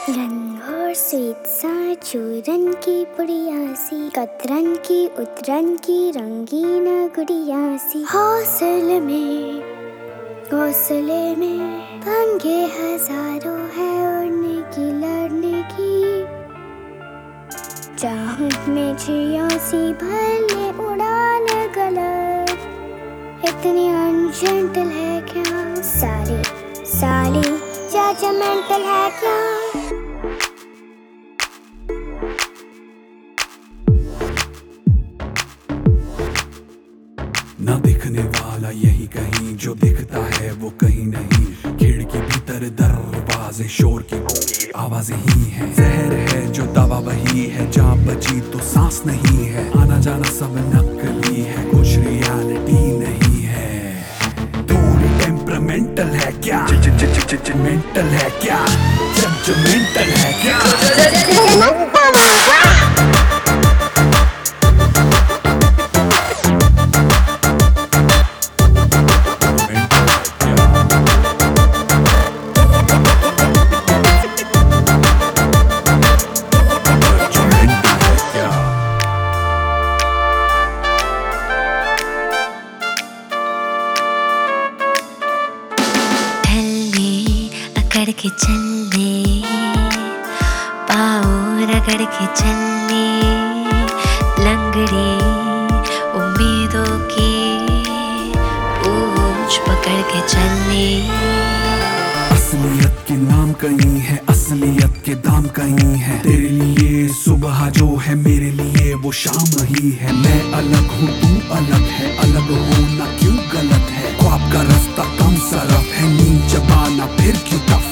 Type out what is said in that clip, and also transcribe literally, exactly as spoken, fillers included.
रंग और स्वीट सा चूरन की पुड़िया सी, कतरन की उतरन की रंगीन गुड़िया सी। हौसले में हौसले में पंगे हजारों है, उड़ने की लड़ने की चाहत में चिड़िया सी, भले उड़ान गलत। इतनी अनजेंटल है क्या साली साली, जजमेंटल है क्या? ना दिखने वाला यही कहीं, जो दिखता है वो कहीं नहीं। खिड़की भीतर दरवाजे, शोर की गूंगी आवाजें ही है। जहर है जो दवा वही है, जहाँ बची तो सांस नहीं है। आना जाना सब नकली है, कुछ रियलिटी नहीं है। थोड़ी टेम्परामेंटल है क्या, मेंटल है क्या, जजमेंटल है क्या? रगड़ के चलने, पाँव रगड़ के चलने, लंगड़ी उम्मीदों की पूंछ पकड़ के चलने। असलियत के नाम कहीं है, असलियत के दाम कहीं है। तेरे लिए सुबह जो है, मेरे लिए वो शाम ही है। मैं अलग हूँ तू अलग है, अलग होना क्यों गलत है? ख्वाब का रास्ता कम सरफ है, नींद जबाना फिर क्यों टफ